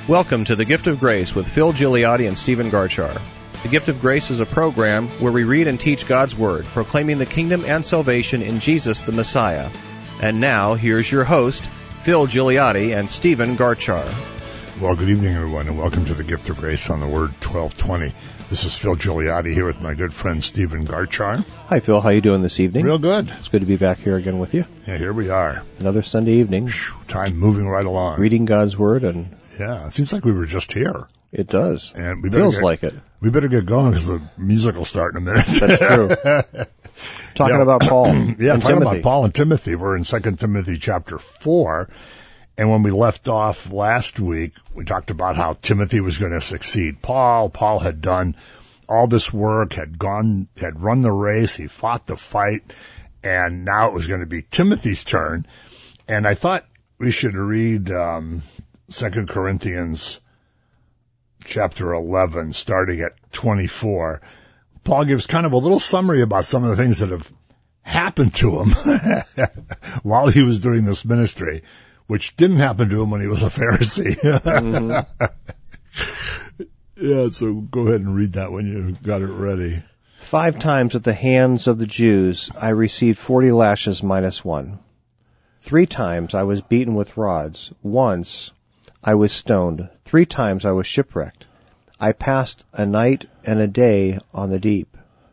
Welcome to The Gift of Grace with Phil Gigliotti and Stephen Garchar. The Gift of Grace is a program where we read and teach God's Word, proclaiming the kingdom and salvation in Jesus the Messiah. And now, here's your host, Phil Gigliotti and Stephen Garchar. Well, good evening, everyone, and welcome to The Gift of Grace on the Word 1220. This is Phil Gigliotti here with my good friend Stephen Garchar. Hi, Phil. How you doing this evening? Real good. It's good to be back here again with you. Yeah, here we are. Another Sunday evening. Time moving right along. Reading God's Word, and yeah, it seems like we were just here. It does. And feels like it. We better get going because the music will start in a minute. That's true. Talking about Paul and talking Timothy. about Paul and Timothy. We're in 2 Timothy chapter 4. And when we left off last week, we talked about how Timothy was going to succeed Paul. Paul had done all this work, had run the race, he fought the fight, and now it was going to be Timothy's turn. And I thought we should read 2 Corinthians chapter 11, starting at 24. Paul gives kind of a little summary about some of the things that have happened to him while he was doing this ministry, which didn't happen to him when he was a Pharisee. Mm-hmm. Yeah, so go ahead and read that when you got it ready. 5 times at the hands of the Jews I received 40 lashes minus 1. 3 times I was beaten with rods. Once I was stoned. 3 times I was shipwrecked. I passed a night and a day on the deep.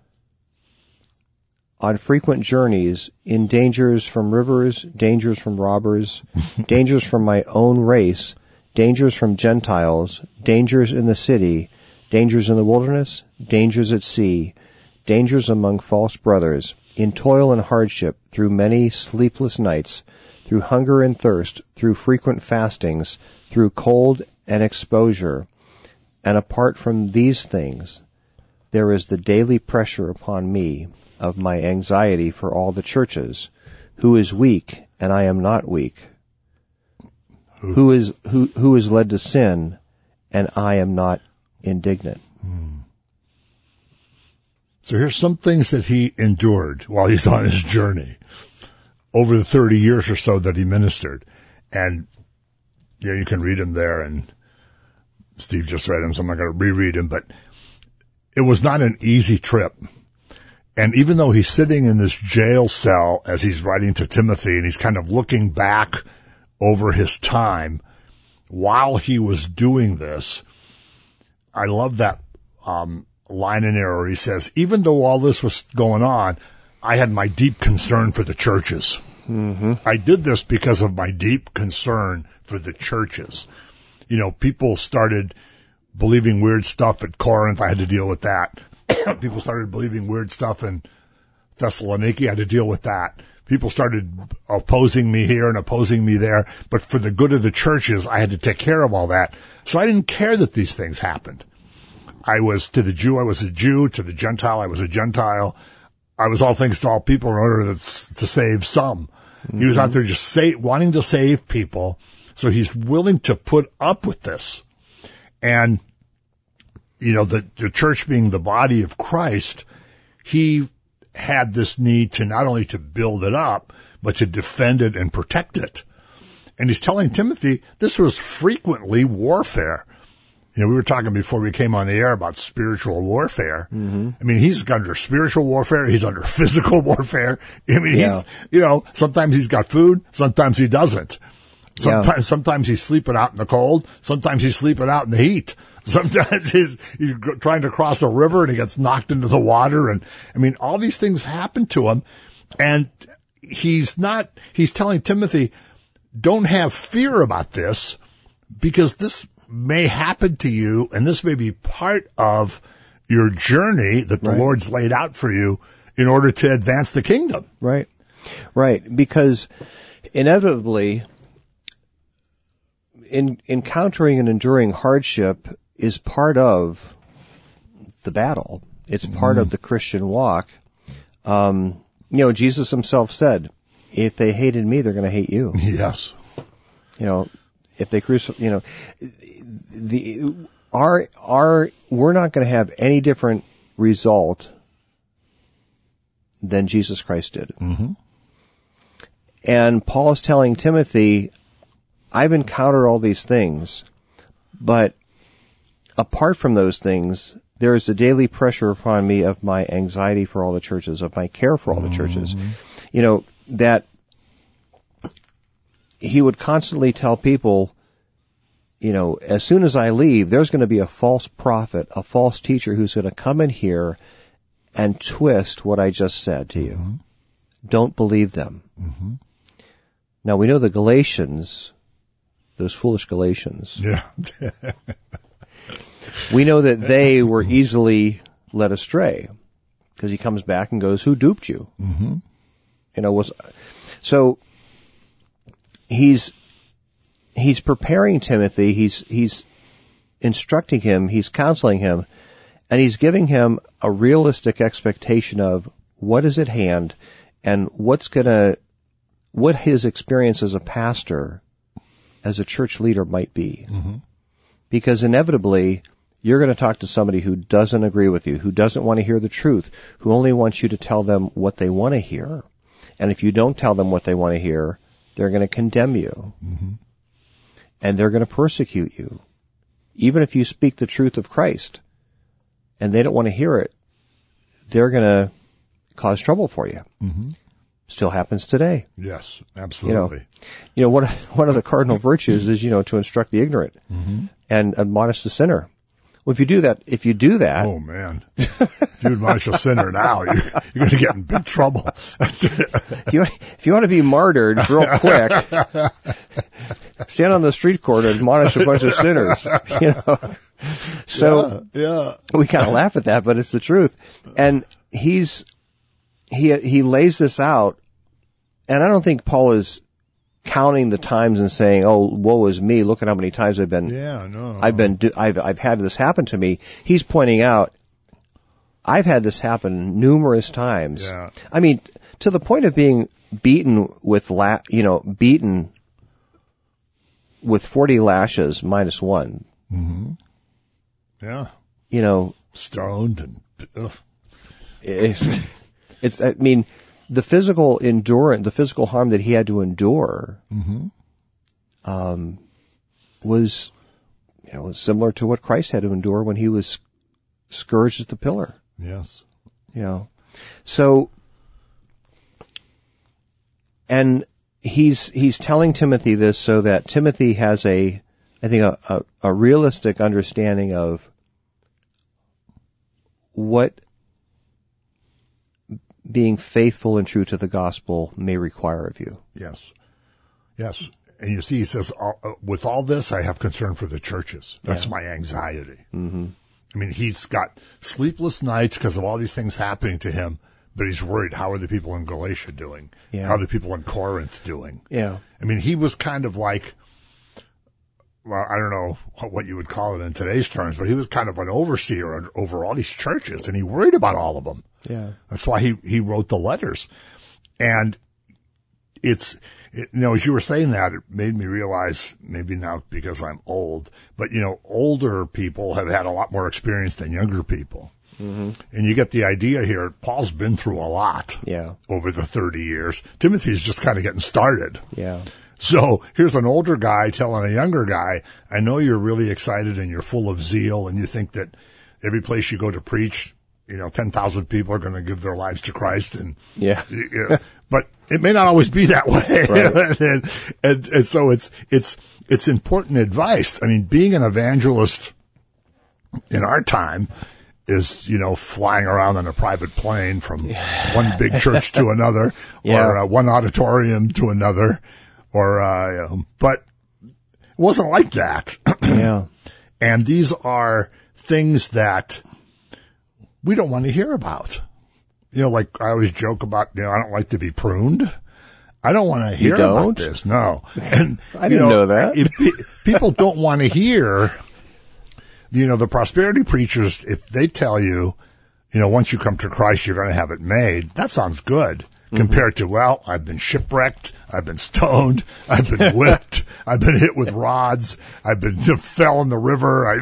On frequent journeys, in dangers from rivers, dangers from robbers, dangers from my own race, dangers from Gentiles, dangers in the city, dangers in the wilderness, dangers at sea, dangers among false brothers, in toil and hardship, through many sleepless nights, through hunger and thirst, through frequent fastings, through cold and exposure. And apart from these things, there is the daily pressure upon me of my anxiety for all the churches, who is weak and I am not weak, who is led to sin and I am not indignant. So here's some things that he endured while he's on his journey over the 30 years or so that he ministered. And yeah, you can read them there, and Steve just read them, so I'm not going to reread them, but it was not an easy trip. And even though he's sitting in this jail cell as he's writing to Timothy, and he's kind of looking back over his time while he was doing this, I love that line in there where he says, even though all this was going on, I had my deep concern for the churches. Mm-hmm. I did this because of my deep concern for the churches. You know, people started believing weird stuff at Corinth. I had to deal with that. People started believing weird stuff in Thessaloniki. I had to deal with that. People started opposing me here and opposing me there. But for the good of the churches, I had to take care of all that. So I didn't care that these things happened. I was to the Jew, I was a Jew. To the Gentile, I was a Gentile. I was all things to all people in order to save some. Mm-hmm. He was out there just wanting to save people. So he's willing to put up with this. And, you know, the church being the body of Christ, he had this need to not only to build it up, but to defend it and protect it. And he's telling Timothy this was frequently warfare. You know, we were talking before we came on the air about spiritual warfare. Mm-hmm. I mean, he's under spiritual warfare. He's under physical warfare. I mean, he's, you know, sometimes he's got food, sometimes he doesn't. Sometimes he's sleeping out in the cold. Sometimes he's sleeping out in the heat. Sometimes he's trying to cross a river and he gets knocked into the water. And I mean, all these things happen to him. And he's telling Timothy, don't have fear about this, because this may happen to you, and this may be part of your journey that the Lord's laid out for you in order to advance the kingdom. Right. Because inevitably, encountering and enduring hardship is part of the battle. It's part of the Christian walk. You know, Jesus himself said, if they hated me, they're going to hate you. Yes. You know, if they crucify, you know, we're not going to have any different result than Jesus Christ did. Mm-hmm. And Paul is telling Timothy, I've encountered all these things, But apart from those things, there is a daily pressure upon me of my anxiety for all the churches, of my care for all the churches. You know, that he would constantly tell people, you know, as soon as I leave, there's going to be a false prophet, a false teacher who's going to come in here and twist what I just said to you. Don't believe them. Now, we know the Galatians, those foolish Galatians. Yeah. We know that they were easily led astray because he comes back and goes, who duped you? You know, so he's preparing Timothy, he's instructing him, he's counseling him, and he's giving him a realistic expectation of what is at hand and what his experience as a pastor, as a church leader might be. Because inevitably, you're going to talk to somebody who doesn't agree with you, who doesn't want to hear the truth, who only wants you to tell them what they want to hear. And if you don't tell them what they want to hear, they're going to condemn you. And they're going to persecute you. Even if you speak the truth of Christ and they don't want to hear it, they're going to cause trouble for you. Still happens today. Yes, absolutely. You know, one of the cardinal virtues is, you know, to instruct the ignorant and admonish the sinner. Well, if you do that. Oh man. If you admonish a sinner now, you're going to get in big trouble. If you want to be martyred real quick, stand on the street corner and admonish a bunch of sinners, you know. So we kind of laugh at that, but it's the truth. And he lays this out, and I don't think Paul is counting the times and saying, "Oh, woe is me! Look at how many times I've had this happen to me." He's pointing out, I've had this happen numerous times. Yeah. I mean, to the point of being beaten with 40 lashes minus one. Yeah. You know, stoned and. It's. I mean, the physical endurance, the physical harm that he had to endure, was, you know, similar to what Christ had to endure when he was scourged at the pillar. Yes. You know, so, and he's telling Timothy this so that Timothy has a realistic understanding of what being faithful and true to the gospel may require of you. Yes. Yes. And you see, he says, with all this, I have concern for the churches. That's my anxiety. I mean, he's got sleepless nights because of all these things happening to him, but he's worried, how are the people in Galatia doing? How are the people in Corinth doing? Yeah. I mean, he was kind of like, well, I don't know what you would call it in today's terms, but he was kind of an overseer over all these churches, and he worried about all of them. Yeah. That's why he wrote the letters. And you know, as you were saying that, it made me realize, maybe now because I'm old, but, you know, older people have had a lot more experience than younger people. And you get the idea here, Paul's been through a lot over the 30 years. Timothy's just kind of getting started. Yeah. So here's an older guy telling a younger guy, I know you're really excited and you're full of zeal and you think that every place you go to preach, you know, 10,000 people are going to give their lives to Christ. And but it may not always be that way. Right. and so it's important advice. I mean, being an evangelist in our time is, you know, flying around on a private plane from one big church to another or one auditorium to another. But it wasn't like that. And these are things that we don't want to hear about. You know, like I always joke about, you know, I don't like to be pruned. I don't want to hear about this. No. And I didn't know that. People don't want to hear, you know, the prosperity preachers, if they tell you, you know, once you come to Christ, you're going to have it made. That sounds good. Compared to, well, I've been shipwrecked, I've been stoned, I've been whipped, I've been hit with rods, I've been fell in the river.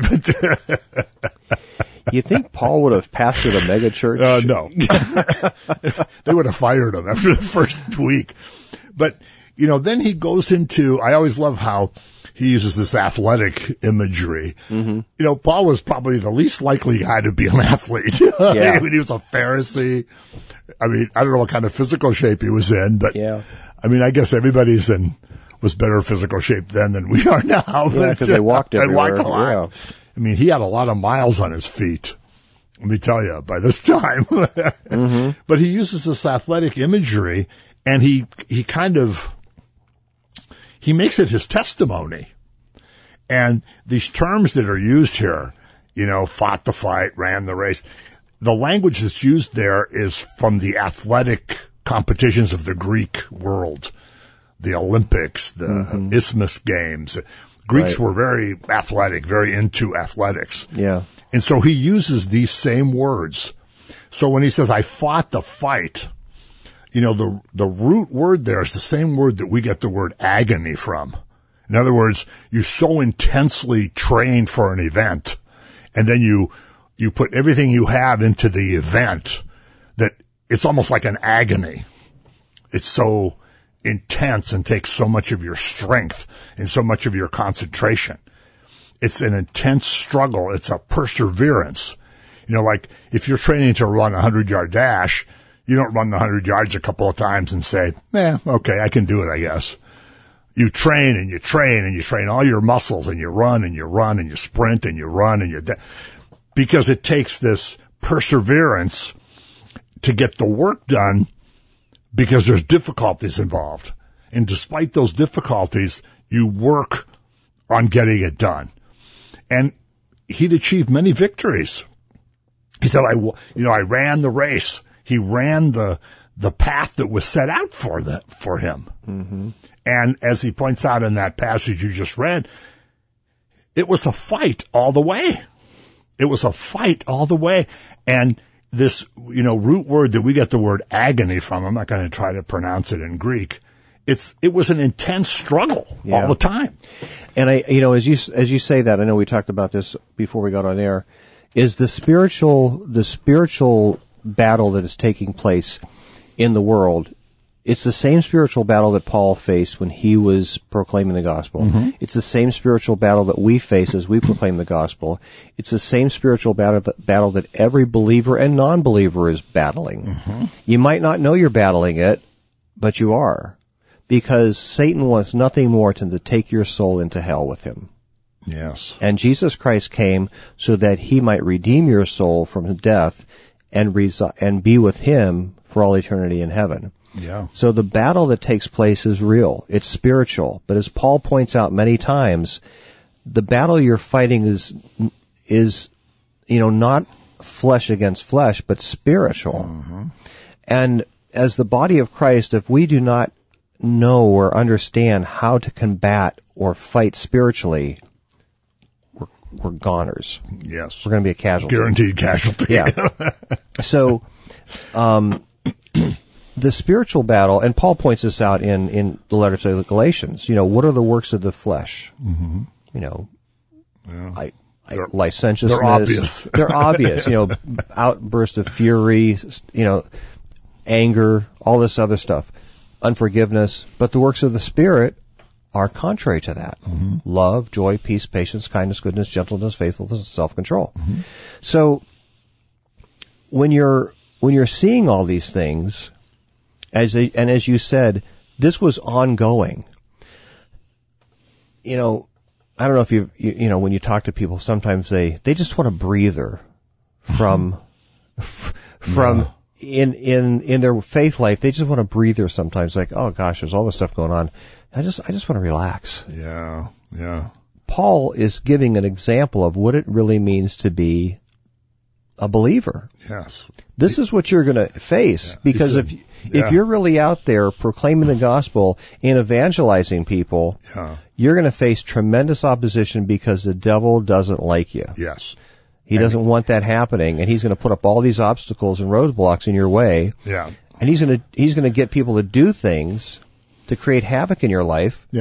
You think Paul would have pastored a mega church? No. They would have fired him after the first week. But, then he goes into, I always love how he uses this athletic imagery. Mm-hmm. Paul was probably the least likely guy to be an athlete. Yeah. I mean, he was a Pharisee. I mean, I don't know what kind of physical shape he was in, but yeah. I mean, I guess was better physical shape then than we are now. Yeah, because they walked everywhere. They walked a lot. Yeah. I mean, he had a lot of miles on his feet. Let me tell you, by this time. Mm-hmm. But he uses this athletic imagery, and he makes it his testimony. And these terms that are used here, fought the fight, ran the race, the language that's used there is from the athletic competitions of the Greek world, the Olympics, the Isthmus Games. Greeks were very athletic, very into athletics. Yeah. And so he uses these same words. So when he says, I fought the fight, the root word there is the same word that we get the word agony from. In other words, you so intensely train for an event, and then you put everything you have into the event that it's almost like an agony. It's so intense and takes so much of your strength and so much of your concentration. It's an intense struggle. It's a perseverance. Like if you're training to run a 100-yard dash, you don't run the 100 yards a couple of times and say, okay, I can do it, I guess. You train and you train and you train all your muscles, and you run and you run and you sprint and you run and because it takes this perseverance to get the work done, because there's difficulties involved. And despite those difficulties, you work on getting it done. And he'd achieved many victories. He said, I ran the race. He ran the path that was set out for him. Mm-hmm. And as he points out in that passage you just read, it was a fight all the way. It was a fight all the way. And this, root word that we get the word agony from, I'm not going to try to pronounce it in Greek. It was an intense struggle all the time. And as you say that, I know we talked about this before we got on air, is the spiritual battle that is taking place in the world. It's the same spiritual battle that Paul faced when he was proclaiming the gospel. Mm-hmm. It's the same spiritual battle that we face as we proclaim the gospel. It's the same spiritual battle that every believer and non-believer is battling. Mm-hmm. You might not know you're battling it, but you are. Because Satan wants nothing more than to take your soul into hell with him. Yes. And Jesus Christ came so that he might redeem your soul from death and be with him for all eternity in heaven. Yeah. So the battle that takes place is real. It's spiritual. But as Paul points out many times, the battle you're fighting is not flesh against flesh, but spiritual. Mm-hmm. And as the body of Christ, if we do not know or understand how to combat or fight spiritually, we're goners. Yes. We're going to be a casualty. Guaranteed casualty. Yeah. So, the spiritual battle, and Paul points this out in the letter to the Galatians, what are the works of the flesh? Mm-hmm. Licentiousness. They're obvious. They're obvious. Outburst of fury, anger, all this other stuff. Unforgiveness. But the works of the Spirit are contrary to that. Mm-hmm. Love, joy, peace, patience, kindness, goodness, gentleness, faithfulness, and self-control. Mm-hmm. So, when you're seeing all these things, as you said, this was ongoing. I don't know if when you talk to people, sometimes they just want a breather from in their faith life. They just want a breather sometimes, like, oh gosh, there's all this stuff going on. I just want to relax. Yeah, yeah. Paul is giving an example of what it really means to be a believer. Yes. This is what you're going to face, because if you're really out there proclaiming the gospel and evangelizing people, you're going to face tremendous opposition because the devil doesn't like you. Yes. He doesn't want that happening, and he's going to put up all these obstacles and roadblocks in your way. Yeah. And he's going to get people to do things to create havoc in your life. Yeah.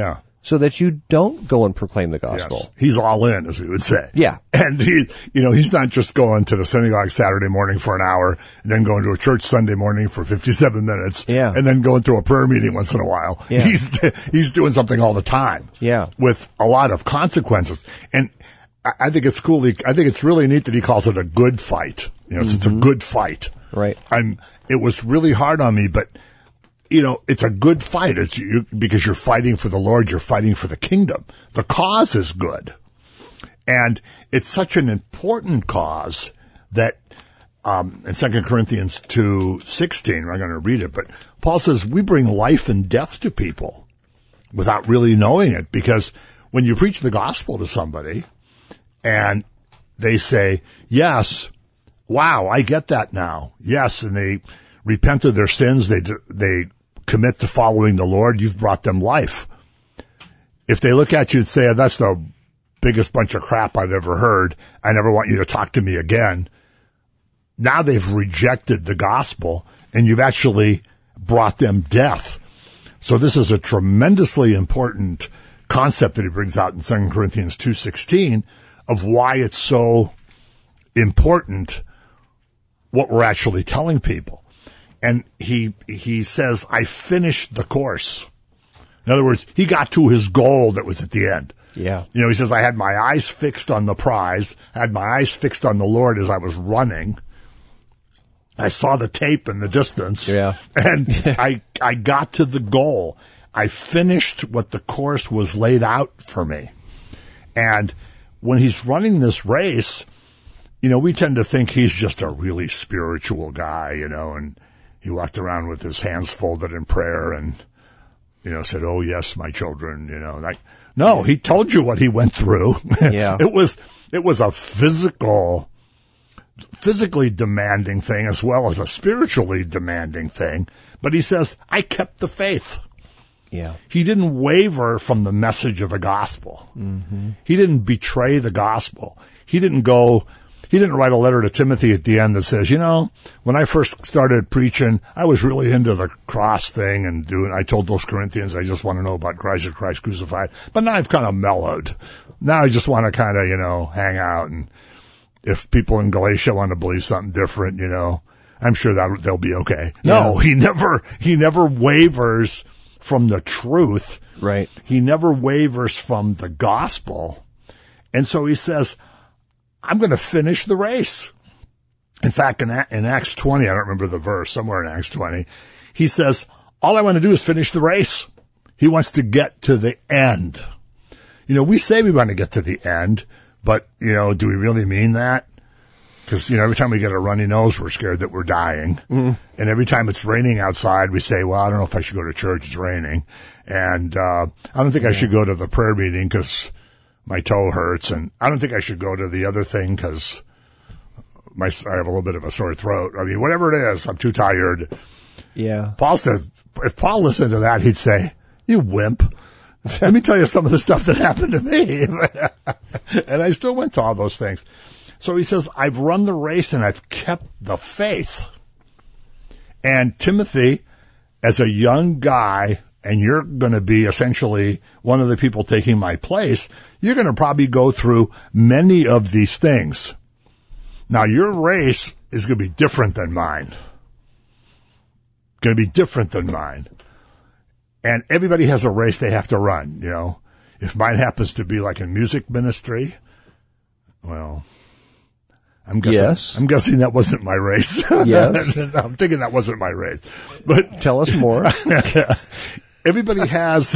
so that you don't go and proclaim the gospel. Yes. He's all in, as we would say. Yeah. And he's not just going to the synagogue Saturday morning for an hour and then going to a church Sunday morning for 57 minutes. Yeah. And then going to a prayer meeting once in a while. Yeah. He's doing something all the time. Yeah. With a lot of consequences. And I think it's cool. I think it's really neat that he calls it a good fight. It's a good fight. Right. It was really hard on me, but it's a good fight. Because you're fighting for the Lord, you're fighting for the kingdom. The cause is good. And it's such an important cause that, in 2 Corinthians 2:16, I'm going to read it, but Paul says we bring life and death to people without really knowing it. Because when you preach the gospel to somebody and they say, yes, wow, I get that now. Yes. And they repent of their sins. They commit to following the Lord. You've brought them life. If they look at you and say, that's the biggest bunch of crap I've ever heard, I never want you to talk to me again. Now they've rejected the gospel and you've actually brought them death. So this is a tremendously important concept that he brings out in 2 Corinthians 2:16 of why it's so important what we're actually telling people. And he says, I finished the course. In other words, he got to his goal that was at the end. Yeah. He says, I had my eyes fixed on the prize. I had my eyes fixed on the Lord as I was running. I saw the tape in the distance. Yeah. And I got to the goal. I finished what the course was laid out for me. And when he's running this race, we tend to think he's just a really spiritual guy, and he walked around with his hands folded in prayer and, said, oh, yes, my children, no, he told you what he went through. Yeah. It was a physically demanding thing as well as a spiritually demanding thing. But he says, I kept the faith. Yeah. He didn't waver from the message of the gospel. Mm-hmm. He didn't betray the gospel. He didn't write a letter to Timothy at the end that says, when I first started preaching, I was really into the cross thing and I told those Corinthians, I just want to know about Christ and Christ crucified. But now I've kind of mellowed. Now I just want to kind of, hang out. And if people in Galatia want to believe something different, I'm sure that they'll be okay. Yeah. No, he never wavers from the truth. Right. He never wavers from the gospel. And so he says, I'm going to finish the race. In fact, in Acts 20, I don't remember the verse, somewhere in Acts 20, he says, all I want to do is finish the race. He wants to get to the end. We say we want to get to the end, but, do we really mean that? Because, every time we get a runny nose, we're scared that we're dying. Mm. And every time it's raining outside, we say, well, I don't know if I should go to church. It's raining. And I don't think I should go to the prayer meeting because my toe hurts, and I don't think I should go to the other thing because I have a little bit of a sore throat. I mean, whatever it is, I'm too tired. Yeah. Paul says, if Paul listened to that, he'd say, you wimp. Let me tell you some of the stuff that happened to me. And I still went to all those things. So he says, I've run the race and I've kept the faith. And Timothy, as a young guy, and you're going to be essentially one of the people taking my place, you're going to probably go through many of these things. Now, your race is going to be different than mine. Going to be different than mine. And everybody has a race they have to run, If mine happens to be like in music ministry, well, I'm guessing that wasn't my race. Yes. I'm thinking that wasn't my race. But tell us more. Everybody has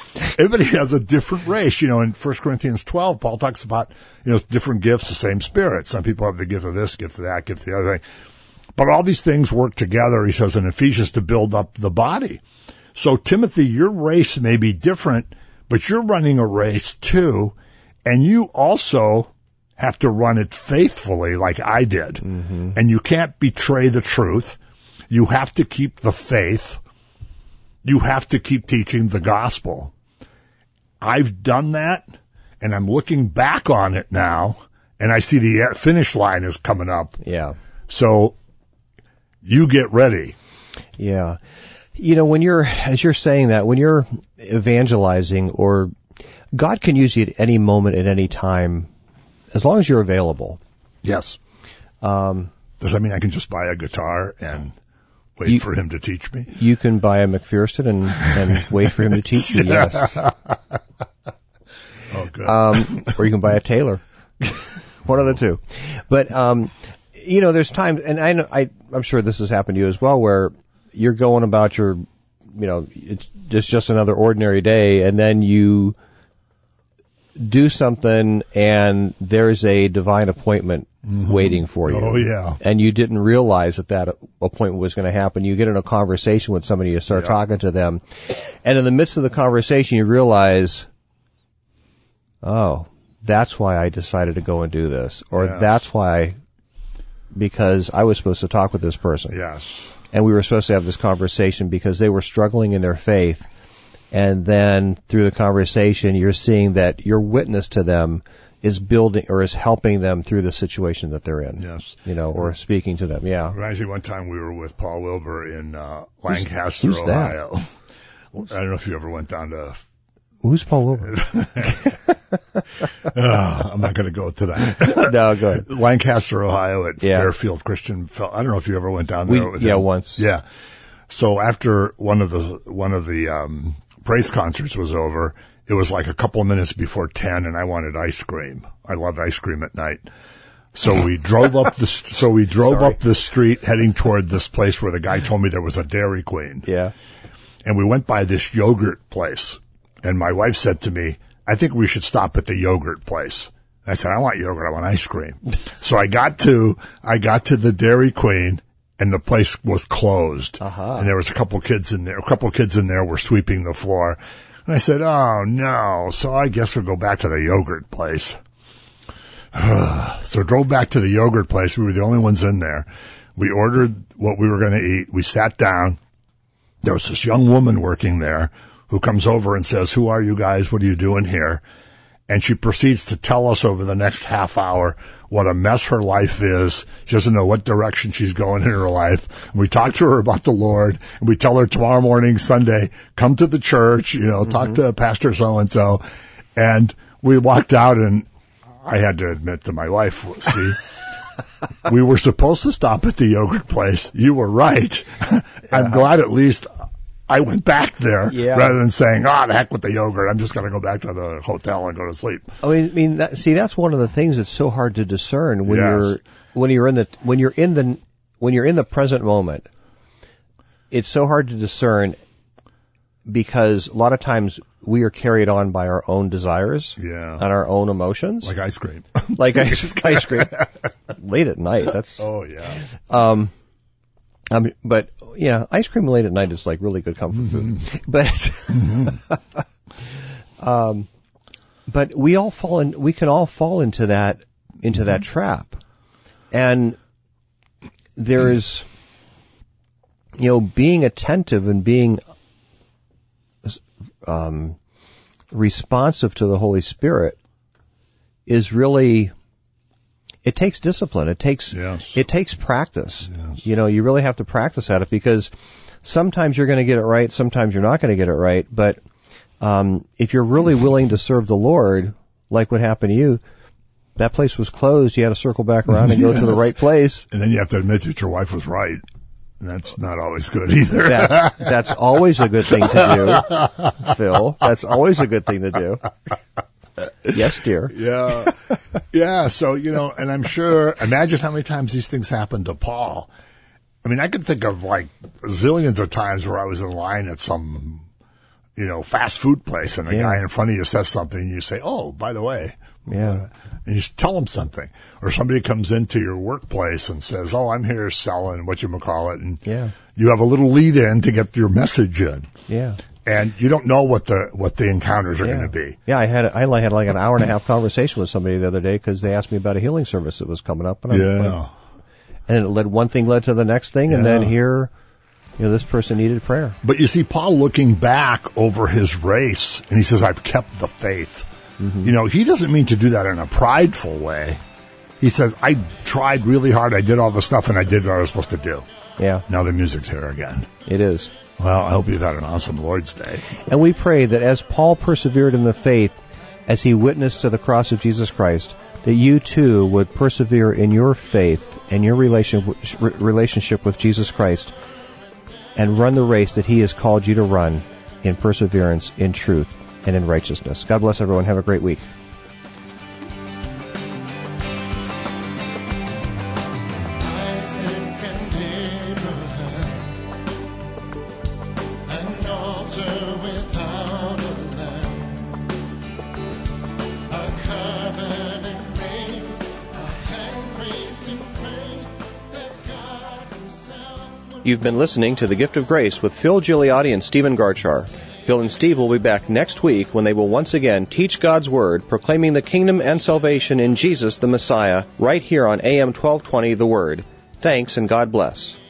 a different race. In 1 Corinthians 12, Paul talks about, different gifts, the same Spirit. Some people have the gift of this, gift of that, gift of the other thing. But all these things work together, he says in Ephesians, to build up the body. So Timothy, your race may be different, but you're running a race too, and you also have to run it faithfully like I did. Mm-hmm. And you can't betray the truth. You have to keep the faith. You have to keep teaching the gospel. I've done that, and I'm looking back on it now, and I see the finish line is coming up. Yeah. So you get ready. Yeah. As you're saying that, when you're evangelizing, or God can use you at any moment, at any time, as long as you're available. Yes. Does that mean I can just buy a guitar and wait for him to teach me? You can buy a McPherson and wait for him to teach you, yes. Oh, good. Or you can buy a Taylor. One of the two. But, there's times, and I'm sure this has happened to you as well, where you're going about your, it's just another ordinary day, and then you do something and there's a divine appointment waiting for you. Oh, yeah. And you didn't realize that appointment was going to happen. You get in a conversation with somebody, you start talking to them, and in the midst of the conversation you realize, oh, that's why I decided to go and do this. Or that's why, because I was supposed to talk with this person. Yes. And we were supposed to have this conversation because they were struggling in their faith. And then through the conversation, you're seeing that your witness to them is building or is helping them through the situation that they're in. Yes. Or speaking to them. Yeah. Reminds me one time we were with Paul Wilbur in Lancaster, who's Ohio. I don't know if you ever went down to... Who's Paul Wilbur? I'm not going to go to that. No, go ahead. Lancaster, Ohio at Fairfield Christian. I don't know if you ever went down there with him. Once. Yeah. So after one of the praise concerts was over, it was like a couple of minutes before 10 and I wanted ice cream. I love ice cream at night. So we drove up the street heading toward this place where the guy told me there was a Dairy Queen. Yeah. And we went by this yogurt place. And my wife said to me, I think we should stop at the yogurt place. I said, I want yogurt. I want ice cream. So I got to the Dairy Queen and the place was closed. Uh-huh. And there was a couple kids in there. A couple of kids in there were sweeping the floor. And I said, oh no. So I guess we'll go back to the yogurt place. So drove back to the yogurt place. We were the only ones in there. We ordered what we were going to eat. We sat down. There was this young woman working there who comes over and says, who are you guys? What are you doing here? And she proceeds to tell us over the next half hour what a mess her life is. She doesn't know what direction she's going in her life. And we talk to her about the Lord, and we tell her tomorrow morning, Sunday, come to the church, talk to Pastor so-and-so. And we walked out, and I had to admit to my wife, see, we were supposed to stop at the yogurt place. You were right. I'm glad at least I went back there rather than saying, the heck with the yogurt. I'm just going to go back to the hotel and go to sleep. I mean, that's one of the things that's so hard to discern when you're in the present moment. It's so hard to discern because a lot of times we are carried on by our own desires and our own emotions. Like ice cream. Like ice cream. Late at night. That's. Oh, yeah. But yeah, ice cream late at night is like really good comfort food. But, but we can all fall into that trap. And there's, being attentive and being, responsive to the Holy Spirit is really, it takes discipline. It takes practice. Yes. You really have to practice at it because sometimes you're going to get it right, sometimes you're not going to get it right. But if you're really willing to serve the Lord, like what happened to you, that place was closed. You had to circle back around and go to the right place. And then you have to admit that your wife was right. And that's not always good either. That's always a good thing to do, Phil. That's always a good thing to do. Yes, dear. Yeah. Yeah. So, and I'm sure, imagine how many times these things happened to Paul. I mean, I could think of like zillions of times where I was in line at some, fast food place and the guy in front of you says something and you say, oh, by the way. Yeah. And you tell them something. Or somebody comes into your workplace and says, oh, I'm here selling whatchamacallit. And you have a little lead in to get your message in. Yeah. And you don't know what the encounters are going to be. Yeah, I had like an hour and a half conversation with somebody the other day because they asked me about a healing service that was coming up. And one thing led to the next thing, and then here, this person needed prayer. But you see, Paul looking back over his race, and he says, I've kept the faith. Mm-hmm. He doesn't mean to do that in a prideful way. He says, I tried really hard, I did all the stuff, and I did what I was supposed to do. Yeah. Now the music's here again. It is. Well, I hope you've had an awesome Lord's Day. And we pray that as Paul persevered in the faith, as he witnessed to the cross of Jesus Christ, that you too would persevere in your faith and your relationship with Jesus Christ and run the race that he has called you to run in perseverance, in truth, and in righteousness. God bless everyone. Have a great week. You've been listening to The Gift of Grace with Phil Gigliotti and Stephen Garchar. Phil and Steve will be back next week when they will once again teach God's Word, proclaiming the kingdom and salvation in Jesus the Messiah, right here on AM 1220 The Word. Thanks and God bless.